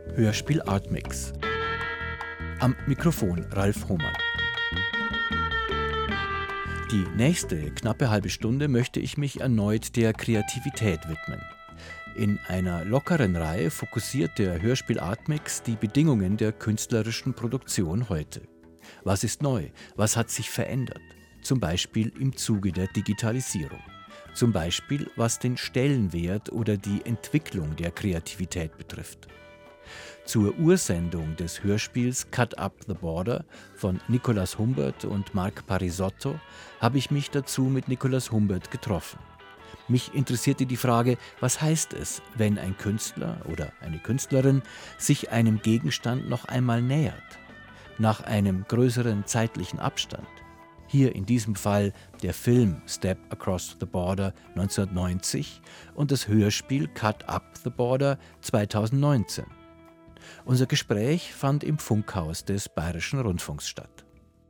Hörspiel Artmix. Am Mikrofon Ralf Hohmann. Die nächste knappe halbe Stunde möchte ich mich erneut der Kreativität widmen. In einer lockeren Reihe fokussiert der Hörspiel Artmix die Bedingungen der künstlerischen Produktion heute. Was ist neu? Was hat sich verändert? Zum Beispiel im Zuge der Digitalisierung. Zum Beispiel was den Stellenwert oder die Entwicklung der Kreativität betrifft. Zur Ursendung des Hörspiels Cut Up the Border von Nicolas Humbert und Mark Parisotto habe ich mich dazu mit Nicolas Humbert getroffen. Mich interessierte die Frage, was heißt es, wenn ein Künstler oder eine Künstlerin sich einem Gegenstand noch einmal nähert, nach einem größeren zeitlichen Abstand. Hier in diesem Fall der Film Step Across the Border 1990 und das Hörspiel Cut Up the Border 2019. Unser Gespräch fand im Funkhaus des Bayerischen Rundfunks statt.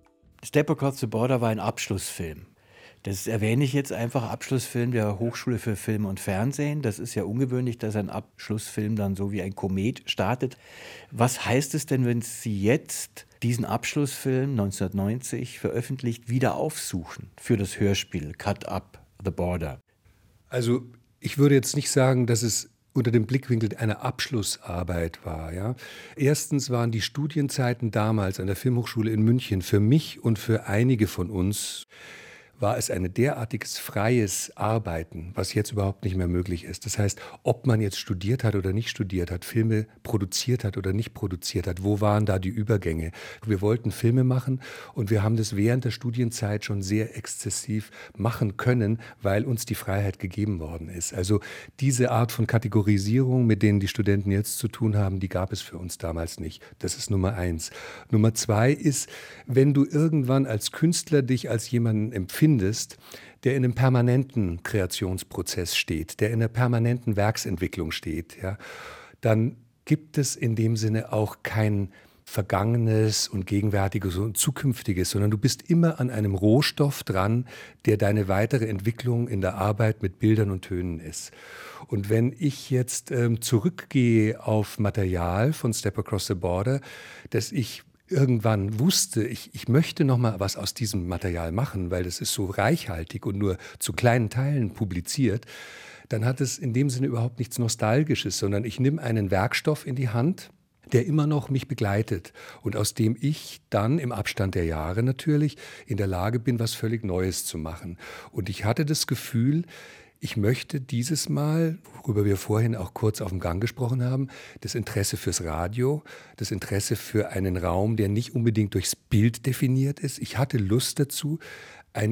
Step Across the Border war ein Abschlussfilm. Das erwähne ich jetzt einfach, Abschlussfilm der Hochschule für Film und Fernsehen. Das ist ja ungewöhnlich, dass ein Abschlussfilm dann so wie ein Komet startet. Was heißt es denn, wenn Sie jetzt diesen Abschlussfilm 1990 veröffentlicht wieder aufsuchen für das Hörspiel Cut Up the Border? Also ich würde jetzt nicht sagen, dass es unter dem Blickwinkel einer Abschlussarbeit war. Ja. Erstens waren die Studienzeiten damals an der Filmhochschule in München für mich und für einige von uns war es ein derartiges freies Arbeiten, was jetzt überhaupt nicht mehr möglich ist. Das heißt, ob man jetzt studiert hat oder nicht studiert hat, Filme produziert hat oder nicht produziert hat, wo waren da die Übergänge? Wir wollten Filme machen und wir haben das während der Studienzeit schon sehr exzessiv machen können, weil uns die Freiheit gegeben worden ist. Also diese Art von Kategorisierung, mit denen die Studenten jetzt zu tun haben, die gab es für uns damals nicht. Das ist Nummer 1. Nummer 2 ist, wenn du irgendwann als Künstler dich als jemanden empfindest, der in einem permanenten Kreationsprozess steht, der in einer permanenten Werksentwicklung steht, ja, dann gibt es in dem Sinne auch kein Vergangenes und Gegenwärtiges und Zukünftiges, sondern du bist immer an einem Rohstoff dran, der deine weitere Entwicklung in der Arbeit mit Bildern und Tönen ist. Und wenn ich jetzt zurückgehe auf Material von Step Across the Border, das ich irgendwann wusste, ich möchte noch mal was aus diesem Material machen, weil das ist so reichhaltig und nur zu kleinen Teilen publiziert, dann hat es in dem Sinne überhaupt nichts Nostalgisches, sondern ich nehme einen Werkstoff in die Hand, der immer noch mich begleitet und aus dem ich dann im Abstand der Jahre natürlich in der Lage bin, was völlig Neues zu machen. Und ich hatte das Gefühl, ich möchte dieses Mal, worüber wir vorhin auch kurz auf dem Gang gesprochen haben, das Interesse fürs Radio, das Interesse für einen Raum, der nicht unbedingt durchs Bild definiert ist. Ich hatte Lust dazu, einen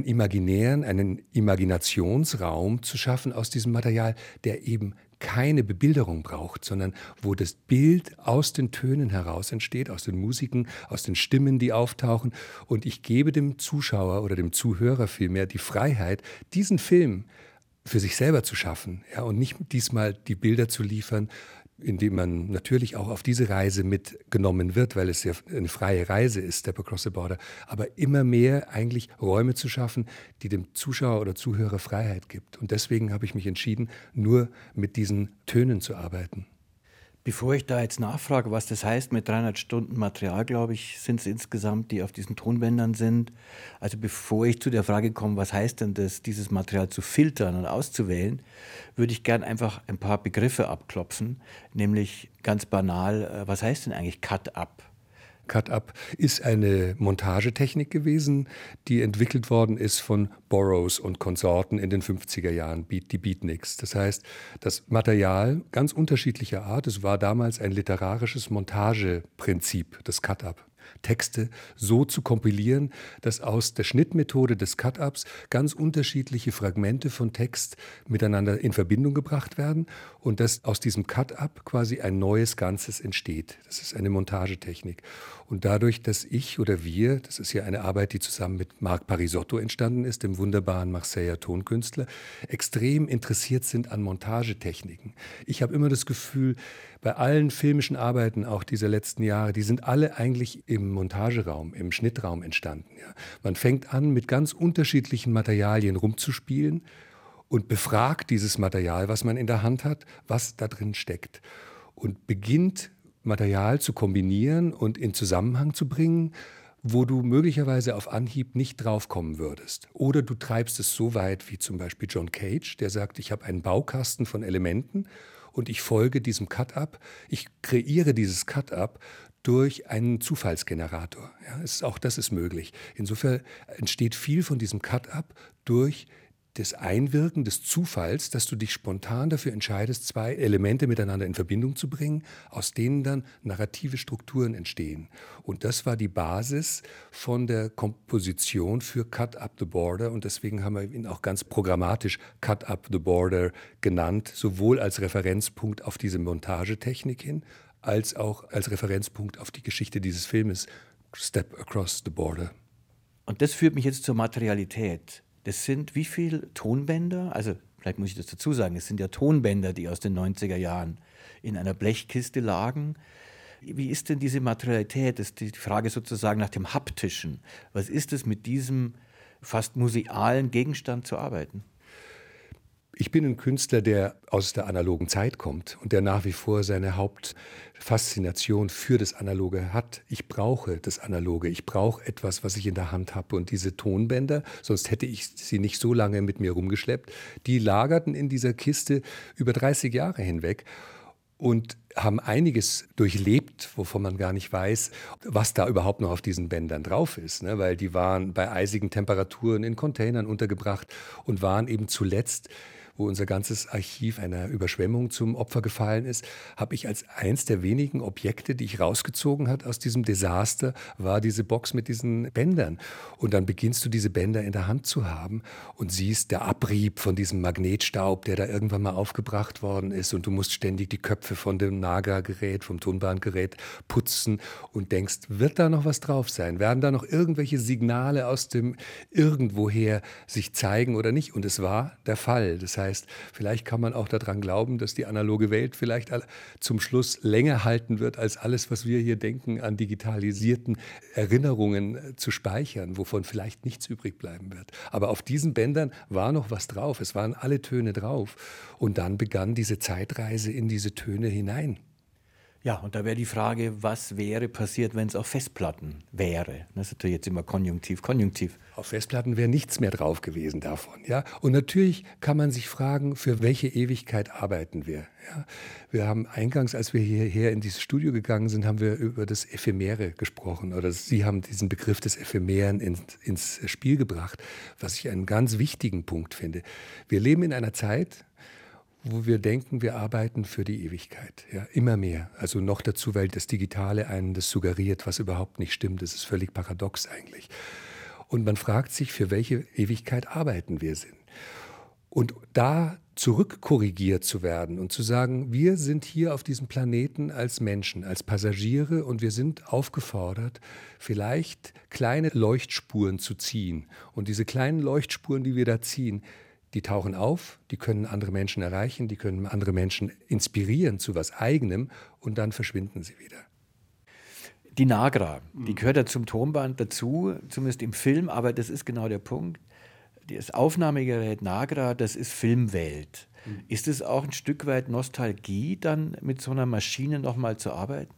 Imaginationsraum zu schaffen aus diesem Material, der eben keine Bebilderung braucht, sondern wo das Bild aus den Tönen heraus entsteht, aus den Musiken, aus den Stimmen, die auftauchen. Und ich gebe dem Zuschauer oder dem Zuhörer vielmehr die Freiheit, diesen Film für sich selber zu schaffen, ja, und nicht diesmal die Bilder zu liefern, indem man natürlich auch auf diese Reise mitgenommen wird, weil es ja eine freie Reise ist, Step Across the Border, aber immer mehr eigentlich Räume zu schaffen, die dem Zuschauer oder Zuhörer Freiheit gibt. Und deswegen habe ich mich entschieden, nur mit diesen Tönen zu arbeiten. Bevor ich da jetzt nachfrage, was das heißt mit 300 Stunden Material, glaube ich, sind es insgesamt, die auf diesen Tonbändern sind. Also bevor ich zu der Frage komme, was heißt denn das, dieses Material zu filtern und auszuwählen, würde ich gern einfach ein paar Begriffe abklopfen, nämlich ganz banal, was heißt denn eigentlich Cut-Up? Cut-Up ist eine Montagetechnik gewesen, die entwickelt worden ist von Burroughs und Konsorten in den 50er Jahren, die Beatniks. Das heißt, das Material ganz unterschiedlicher Art, es war damals ein literarisches Montageprinzip, das Cut-Up. Texte so zu kompilieren, dass aus der Schnittmethode des Cut-Ups ganz unterschiedliche Fragmente von Text miteinander in Verbindung gebracht werden und dass aus diesem Cut-Up quasi ein neues Ganzes entsteht. Das ist eine Montagetechnik. Und dadurch, dass ich oder wir, das ist ja eine Arbeit, die zusammen mit Mark Parisotto entstanden ist, dem wunderbaren Marseiller Tonkünstler, extrem interessiert sind an Montagetechniken. Ich habe immer das Gefühl, bei allen filmischen Arbeiten auch dieser letzten Jahre, die sind alle eigentlich im Montageraum, im Schnittraum entstanden. Ja. Man fängt an, mit ganz unterschiedlichen Materialien rumzuspielen und befragt dieses Material, was man in der Hand hat, was da drin steckt. Und beginnt Material zu kombinieren und in Zusammenhang zu bringen, wo du möglicherweise auf Anhieb nicht draufkommen würdest. Oder du treibst es so weit wie zum Beispiel John Cage, der sagt, ich habe einen Baukasten von Elementen und ich folge diesem Cut-Up. Ich kreiere dieses Cut-Up durch einen Zufallsgenerator. Ja, auch das ist möglich. Insofern entsteht viel von diesem Cut-Up durch das Einwirken des Zufalls, dass du dich spontan dafür entscheidest, zwei Elemente miteinander in Verbindung zu bringen, aus denen dann narrative Strukturen entstehen. Und das war die Basis von der Komposition für Cut Up the Border. Und deswegen haben wir ihn auch ganz programmatisch Cut Up the Border genannt, sowohl als Referenzpunkt auf diese Montagetechnik hin, als auch als Referenzpunkt auf die Geschichte dieses Filmes, Step Across the Border. Und das führt mich jetzt zur Materialität. Das sind wie viele Tonbänder? Also vielleicht muss ich das dazu sagen, es sind ja Tonbänder, die aus den 90er Jahren in einer Blechkiste lagen. Wie ist denn diese Materialität? Das ist die Frage sozusagen nach dem Haptischen. Was ist es, mit diesem fast musealen Gegenstand zu arbeiten? Ich bin ein Künstler, der aus der analogen Zeit kommt und der nach wie vor seine Hauptfaszination für das Analoge hat. Ich brauche das Analoge. Ich brauche etwas, was ich in der Hand habe. Und diese Tonbänder, sonst hätte ich sie nicht so lange mit mir rumgeschleppt, die lagerten in dieser Kiste über 30 Jahre hinweg und haben einiges durchlebt, wovon man gar nicht weiß, was da überhaupt noch auf diesen Bändern drauf ist. Ne? Weil die waren bei eisigen Temperaturen in Containern untergebracht und waren eben zuletzt, wo unser ganzes Archiv einer Überschwemmung zum Opfer gefallen ist, habe ich als eins der wenigen Objekte, die ich rausgezogen habe aus diesem Desaster, war diese Box mit diesen Bändern. Und dann beginnst du diese Bänder in der Hand zu haben und siehst der Abrieb von diesem Magnetstaub, der da irgendwann mal aufgebracht worden ist, und du musst ständig die Köpfe von dem Naga-Gerät, vom Tonbandgerät putzen und denkst, wird da noch was drauf sein? Werden da noch irgendwelche Signale aus dem Irgendwoher sich zeigen oder nicht? Und es war der Fall. Das heißt, vielleicht kann man auch daran glauben, dass die analoge Welt vielleicht zum Schluss länger halten wird, als alles, was wir hier denken, an digitalisierten Erinnerungen zu speichern, wovon vielleicht nichts übrig bleiben wird. Aber auf diesen Bändern war noch was drauf. Es waren alle Töne drauf. Und dann begann diese Zeitreise in diese Töne hinein. Ja, und da wäre die Frage, was wäre passiert, wenn es auf Festplatten wäre? Das ist natürlich jetzt immer konjunktiv. Auf Festplatten wäre nichts mehr drauf gewesen davon. Ja? Und natürlich kann man sich fragen, für welche Ewigkeit arbeiten wir? Ja? Wir haben eingangs, als wir hierher in dieses Studio gegangen sind, haben wir über das Ephemere gesprochen. Oder Sie haben diesen Begriff des Ephemeren ins Spiel gebracht, was ich einen ganz wichtigen Punkt finde. Wir leben in einer Zeit, wo wir denken, wir arbeiten für die Ewigkeit, ja, immer mehr. Also noch dazu, weil das Digitale einen das suggeriert, was überhaupt nicht stimmt. Das ist völlig paradox eigentlich. Und man fragt sich, für welche Ewigkeit arbeiten wir sind. Und da zurückkorrigiert zu werden und zu sagen, wir sind hier auf diesem Planeten als Menschen, als Passagiere, und wir sind aufgefordert, vielleicht kleine Leuchtspuren zu ziehen. Und diese kleinen Leuchtspuren, die wir da ziehen, die tauchen auf, die können andere Menschen erreichen, die können andere Menschen inspirieren zu was Eigenem, und dann verschwinden sie wieder. Die Nagra, die gehört ja zum Tonband dazu, zumindest im Film, aber das ist genau der Punkt. Das Aufnahmegerät Nagra, das ist Filmwelt. Ist es auch ein Stück weit Nostalgie, dann mit so einer Maschine nochmal zu arbeiten?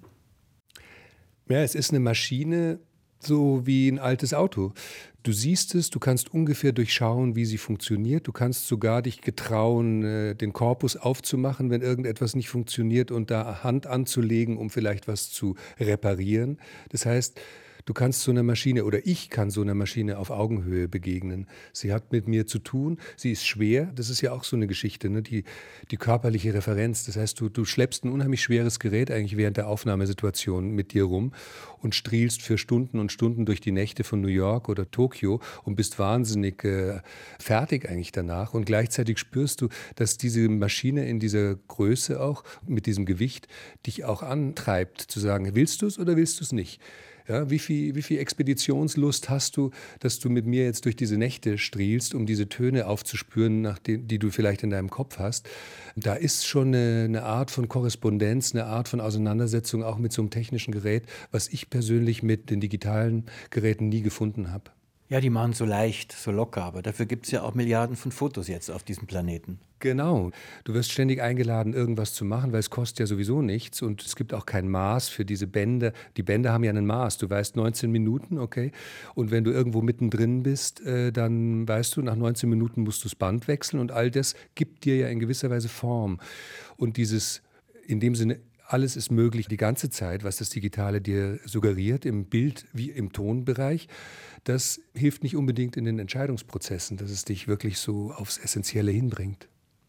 Ja, es ist eine Maschine, so wie ein altes Auto. Du siehst es, du kannst ungefähr durchschauen, wie sie funktioniert. Du kannst sogar dich getrauen, den Korpus aufzumachen, wenn irgendetwas nicht funktioniert, und da Hand anzulegen, um vielleicht was zu reparieren. Das heißt, du kannst so einer Maschine, oder ich kann so einer Maschine auf Augenhöhe begegnen. Sie hat mit mir zu tun, sie ist schwer, das ist ja auch so eine Geschichte, ne? Die körperliche Referenz. Das heißt, du schleppst ein unheimlich schweres Gerät eigentlich während der Aufnahmesituation mit dir rum und strielst für Stunden und Stunden durch die Nächte von New York oder Tokio und bist wahnsinnig fertig eigentlich danach. Und gleichzeitig spürst du, dass diese Maschine in dieser Größe auch, mit diesem Gewicht, dich auch antreibt, zu sagen, willst du es oder willst du es nicht? Ja, wie viel Expeditionslust hast du, dass du mit mir jetzt durch diese Nächte strielst, um diese Töne aufzuspüren, die du vielleicht in deinem Kopf hast? Da ist schon eine Art von Korrespondenz, eine Art von Auseinandersetzung auch mit so einem technischen Gerät, was ich persönlich mit den digitalen Geräten nie gefunden habe. Ja, die machen so leicht, so locker, aber dafür gibt es ja auch Milliarden von Fotos jetzt auf diesem Planeten. Genau. Du wirst ständig eingeladen, irgendwas zu machen, weil es kostet ja sowieso nichts und es gibt auch kein Maß für diese Bänder. Die Bänder haben ja ein Maß. Du weißt 19 Minuten, okay? Und wenn du irgendwo mittendrin bist, dann weißt du, nach 19 Minuten musst du das Band wechseln und all das gibt dir ja in gewisser Weise Form. Und dieses, in dem Sinne, alles ist möglich die ganze Zeit, was das Digitale dir suggeriert, im Bild wie im Tonbereich. Das hilft nicht unbedingt in den Entscheidungsprozessen, dass es dich wirklich so aufs Essentielle hinbringt.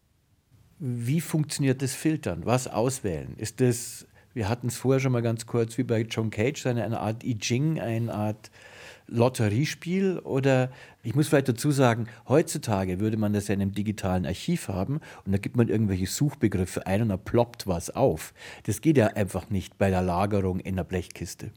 Wie funktioniert das Filtern? Was auswählen? Ist das, wir hatten es vorher schon mal ganz kurz, wie bei John Cage, eine Art I Ching, eine Art Lotteriespiel? Oder ich muss vielleicht dazu sagen, heutzutage würde man das ja in einem digitalen Archiv haben und da gibt man irgendwelche Suchbegriffe ein und da ploppt was auf. Das geht ja einfach nicht bei der Lagerung in der Blechkiste.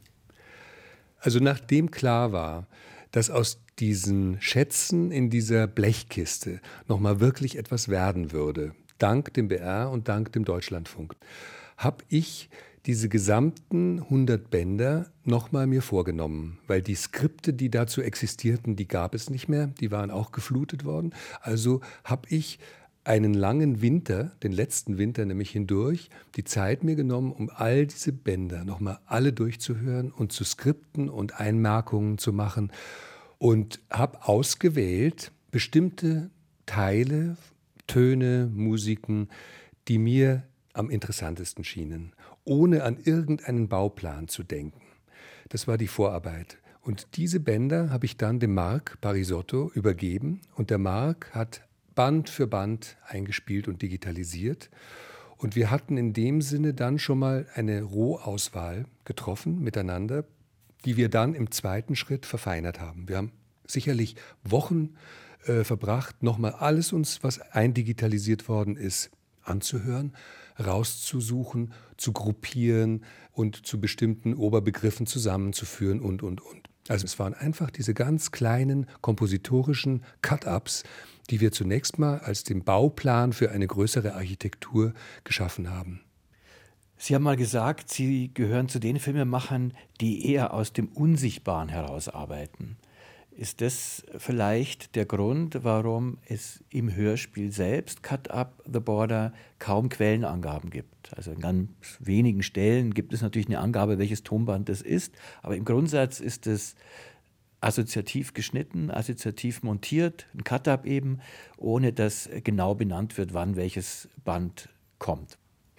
Also nachdem klar war, dass aus diesen Schätzen in dieser Blechkiste nochmal wirklich etwas werden würde, dank dem BR und dank dem Deutschlandfunk, habe ich diese gesamten 100 Bänder nochmal mir vorgenommen, weil die Skripte, die dazu existierten, die gab es nicht mehr, die waren auch geflutet worden. Also habe ich einen langen Winter, den letzten Winter nämlich hindurch, die Zeit mir genommen, um all diese Bänder nochmal alle durchzuhören und zu skripten und Einmerkungen zu machen und habe ausgewählt bestimmte Teile, Töne, Musiken, die mir am interessantesten schienen, ohne an irgendeinen Bauplan zu denken. Das war die Vorarbeit. Und diese Bänder habe ich dann dem Marc Parisotto übergeben und der Marc hat Band für Band eingespielt und digitalisiert. Und wir hatten in dem Sinne dann schon mal eine Rohauswahl getroffen miteinander, die wir dann im zweiten Schritt verfeinert haben. Wir haben sicherlich Wochen verbracht, nochmal alles uns, was eindigitalisiert worden ist, anzuhören, rauszusuchen, zu gruppieren und zu bestimmten Oberbegriffen zusammenzuführen und. Also es waren einfach diese ganz kleinen kompositorischen Cut-ups, die wir zunächst mal als den Bauplan für eine größere Architektur geschaffen haben. Sie haben mal gesagt, Sie gehören zu den Filmemachern, die eher aus dem Unsichtbaren herausarbeiten. Ist das vielleicht der Grund, warum es im Hörspiel selbst, Cut Up the Border, kaum Quellenangaben gibt? Also in ganz wenigen Stellen gibt es natürlich eine Angabe, welches Tonband das ist, aber im Grundsatz ist es assoziativ geschnitten, assoziativ montiert, ein Cut-Up eben, ohne dass genau benannt wird, wann welches Band kommt.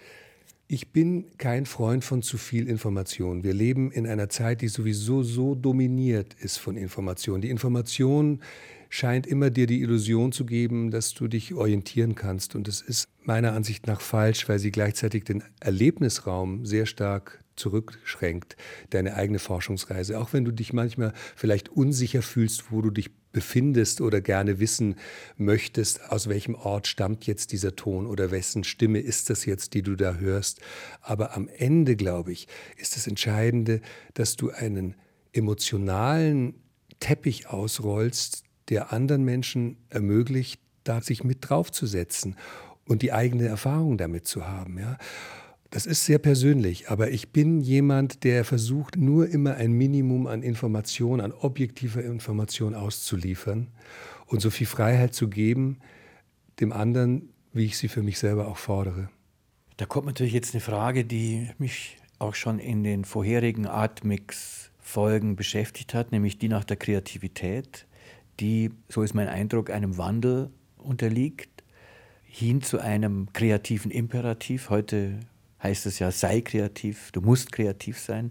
Ich bin kein Freund von zu viel Information. Wir leben in einer Zeit, die sowieso so dominiert ist von Information. Die Information scheint immer dir die Illusion zu geben, dass du dich orientieren kannst. Und das ist meiner Ansicht nach falsch, weil sie gleichzeitig den Erlebnisraum sehr stark zurückschränkt, deine eigene Forschungsreise. Auch wenn du dich manchmal vielleicht unsicher fühlst, wo du dich befindest oder gerne wissen möchtest, aus welchem Ort stammt jetzt dieser Ton oder wessen Stimme ist das jetzt, die du da hörst. Aber am Ende, glaube ich, ist das Entscheidende, dass du einen emotionalen Teppich ausrollst, der anderen Menschen ermöglicht, da sich mit draufzusetzen und die eigene Erfahrung damit zu haben, ja. Das ist sehr persönlich, aber ich bin jemand, der versucht, nur immer ein Minimum an Information, an objektiver Information auszuliefern und so viel Freiheit zu geben, dem anderen, wie ich sie für mich selber auch fordere. Da kommt natürlich jetzt eine Frage, die mich auch schon in den vorherigen Artmix-Folgen beschäftigt hat, nämlich die nach der Kreativität, die, so ist mein Eindruck, einem Wandel unterliegt, hin zu einem kreativen Imperativ. Heute heißt es ja, sei kreativ, du musst kreativ sein.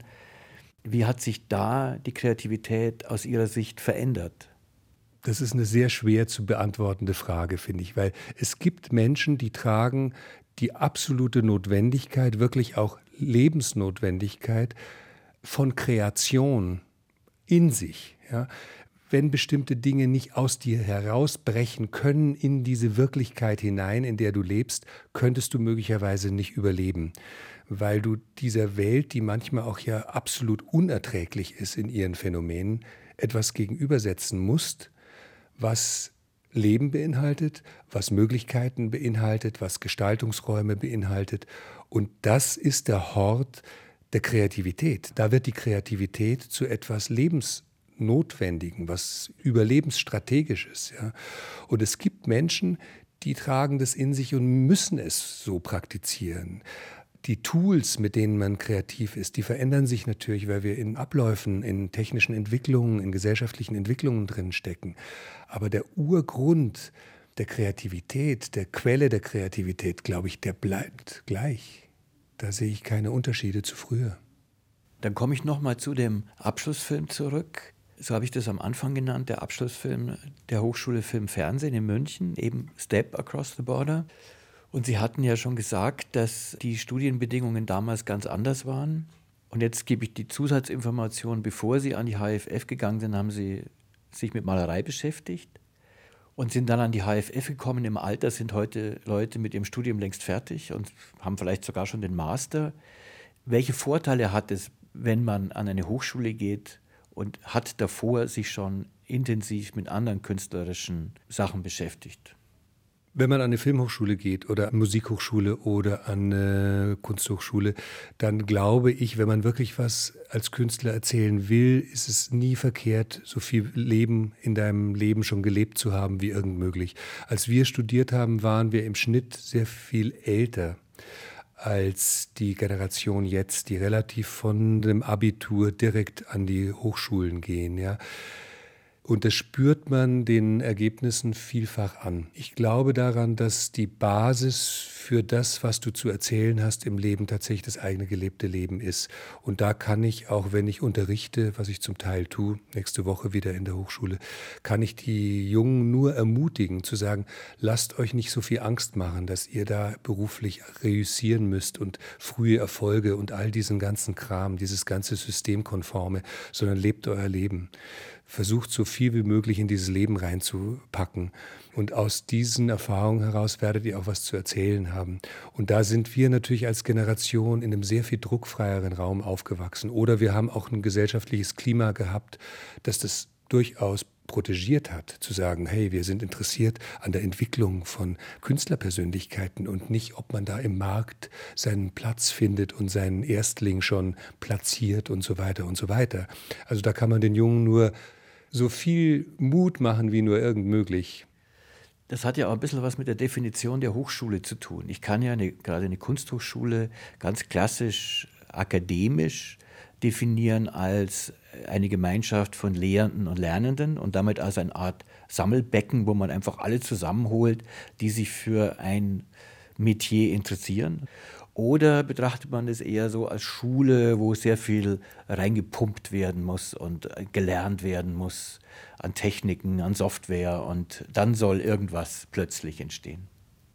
Wie hat sich da die Kreativität aus Ihrer Sicht verändert? Das ist eine sehr schwer zu beantwortende Frage, finde ich, weil es gibt Menschen, die tragen die absolute Notwendigkeit, wirklich auch Lebensnotwendigkeit von Kreation in sich, ja. Wenn bestimmte Dinge nicht aus dir herausbrechen können in diese Wirklichkeit hinein, in der du lebst, könntest du möglicherweise nicht überleben, weil du dieser Welt, die manchmal auch ja absolut unerträglich ist in ihren Phänomenen, etwas gegenübersetzen musst, was Leben beinhaltet, was Möglichkeiten beinhaltet, was Gestaltungsräume beinhaltet. Und das ist der Hort der Kreativität. Da wird die Kreativität zu etwas Lebensnotwendigem. Notwendigen, was Überlebensstrategisches. Ja. Und es gibt Menschen, die tragen das in sich und müssen es so praktizieren. Die Tools, mit denen man kreativ ist, die verändern sich natürlich, weil wir in Abläufen, in technischen Entwicklungen, in gesellschaftlichen Entwicklungen drin stecken. Aber der Urgrund der Kreativität, der Quelle der Kreativität, glaube ich, der bleibt gleich. Da sehe ich keine Unterschiede zu früher. Dann komme ich nochmal zu dem Abschlussfilm zurück. So habe ich das am Anfang genannt, der Abschlussfilm der Hochschule Film Fernsehen in München, eben Step Across the Border. Und Sie hatten ja schon gesagt, dass die Studienbedingungen damals ganz anders waren. Und jetzt gebe ich die Zusatzinformation, bevor Sie an die HFF gegangen sind, haben Sie sich mit Malerei beschäftigt und sind dann an die HFF gekommen. Im Alter sind heute Leute mit ihrem Studium längst fertig und haben vielleicht sogar schon den Master. Welche Vorteile hat es, wenn man an eine Hochschule geht und hat davor sich schon intensiv mit anderen künstlerischen Sachen beschäftigt? Wenn man an eine Filmhochschule geht oder eine Musikhochschule oder an eine Kunsthochschule, dann glaube ich, wenn man wirklich was als Künstler erzählen will, ist es nie verkehrt, so viel Leben in deinem Leben schon gelebt zu haben wie irgend möglich. Als wir studiert haben, waren wir im Schnitt sehr viel älter als die Generation jetzt, die relativ von dem Abitur direkt an die Hochschulen gehen, ja. Und das spürt man den Ergebnissen vielfach an. Ich glaube daran, dass die Basis für das, was du zu erzählen hast im Leben, tatsächlich das eigene gelebte Leben ist. Und da kann ich, auch wenn ich unterrichte, was ich zum Teil tue, nächste Woche wieder in der Hochschule, kann ich die Jungen nur ermutigen, zu sagen, lasst euch nicht so viel Angst machen, dass ihr da beruflich reüssieren müsst und frühe Erfolge und all diesen ganzen Kram, dieses ganze Systemkonforme, sondern lebt euer Leben. Versucht so viel wie möglich in dieses Leben reinzupacken. Und aus diesen Erfahrungen heraus werdet ihr auch was zu erzählen haben. Und da sind wir natürlich als Generation in einem sehr viel druckfreieren Raum aufgewachsen. Oder wir haben auch ein gesellschaftliches Klima gehabt, das das durchaus protegiert hat, zu sagen, hey, wir sind interessiert an der Entwicklung von Künstlerpersönlichkeiten und nicht, ob man da im Markt seinen Platz findet und seinen Erstling schon platziert und so weiter und so weiter. Also da kann man den Jungen nur so viel Mut machen, wie nur irgend möglich. Das hat ja auch ein bisschen was mit der Definition der Hochschule zu tun. Ich kann ja gerade eine Kunsthochschule ganz klassisch akademisch definieren als eine Gemeinschaft von Lehrenden und Lernenden und damit als eine Art Sammelbecken, wo man einfach alle zusammenholt, die sich für ein Metier interessieren. Oder betrachtet man es eher so als Schule, wo sehr viel reingepumpt werden muss und gelernt werden muss an Techniken, an Software und dann soll irgendwas plötzlich entstehen?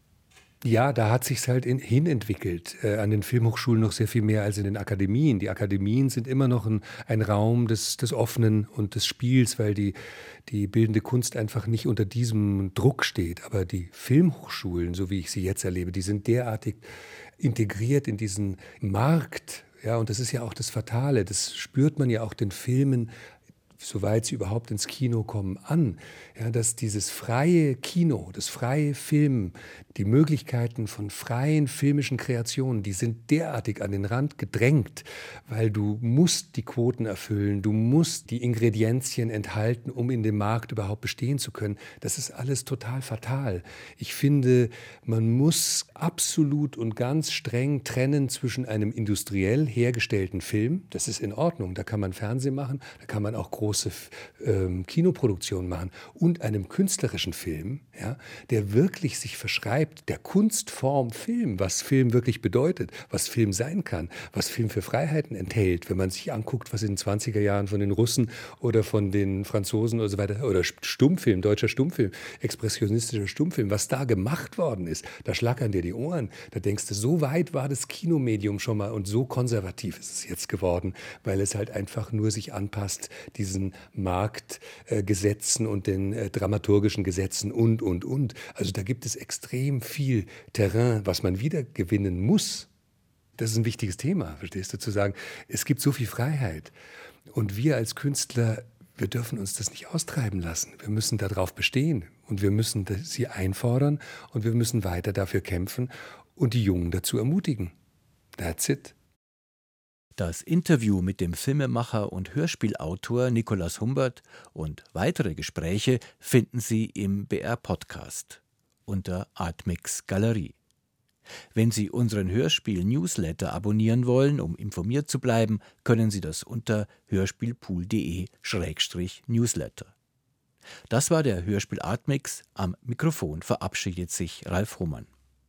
Ja, da hat sich's halt hinentwickelt. An den Filmhochschulen noch sehr viel mehr als in den Akademien. Die Akademien sind immer noch ein Raum des Offenen und des Spiels, weil die bildende Kunst einfach nicht unter diesem Druck steht. Aber die Filmhochschulen, so wie ich sie jetzt erlebe, die sind derartig integriert in diesen Markt. Ja, und das ist ja auch das Fatale. Das spürt man ja auch den Filmen, soweit sie überhaupt ins Kino kommen, an, ja, dass dieses freie Kino, das freie Filmen, die Möglichkeiten von freien filmischen Kreationen, die sind derartig an den Rand gedrängt, weil du musst die Quoten erfüllen, du musst die Ingredienzien enthalten, um in dem Markt überhaupt bestehen zu können. Das ist alles total fatal. Ich finde, man muss absolut und ganz streng trennen zwischen einem industriell hergestellten Film, das ist in Ordnung, da kann man Fernsehen machen, da kann man auch große Kinoproduktionen machen, und einem künstlerischen Film, ja, der wirklich sich verschreibt, der Kunstform Film, was Film wirklich bedeutet, was Film sein kann, was Film für Freiheiten enthält, wenn man sich anguckt, was in den 20er Jahren von den Russen oder von den Franzosen oder so weiter, oder Stummfilm, deutscher Stummfilm, expressionistischer Stummfilm, was da gemacht worden ist, da schlackern dir die Ohren, da denkst du, so weit war das Kinomedium schon mal und so konservativ ist es jetzt geworden, weil es halt einfach nur sich anpasst, diesen Marktgesetzen und den dramaturgischen Gesetzen und. Also da gibt es extrem viel Terrain, was man wieder gewinnen muss. Das ist ein wichtiges Thema, verstehst du, zu sagen, es gibt so viel Freiheit. Und wir als Künstler, wir dürfen uns das nicht austreiben lassen. Wir müssen darauf bestehen und wir müssen sie einfordern und wir müssen weiter dafür kämpfen und die Jungen dazu ermutigen. That's it. Das Interview mit dem Filmemacher und Hörspielautor Nikolaus Humbert und weitere Gespräche finden Sie im BR-Podcast unter Artmix Galerie. Wenn Sie unseren Hörspiel-Newsletter abonnieren wollen, um informiert zu bleiben, können Sie das unter hörspielpool.de/newsletter. Das war der Hörspiel Artmix. Am Mikrofon verabschiedet sich Ralf Hohmann.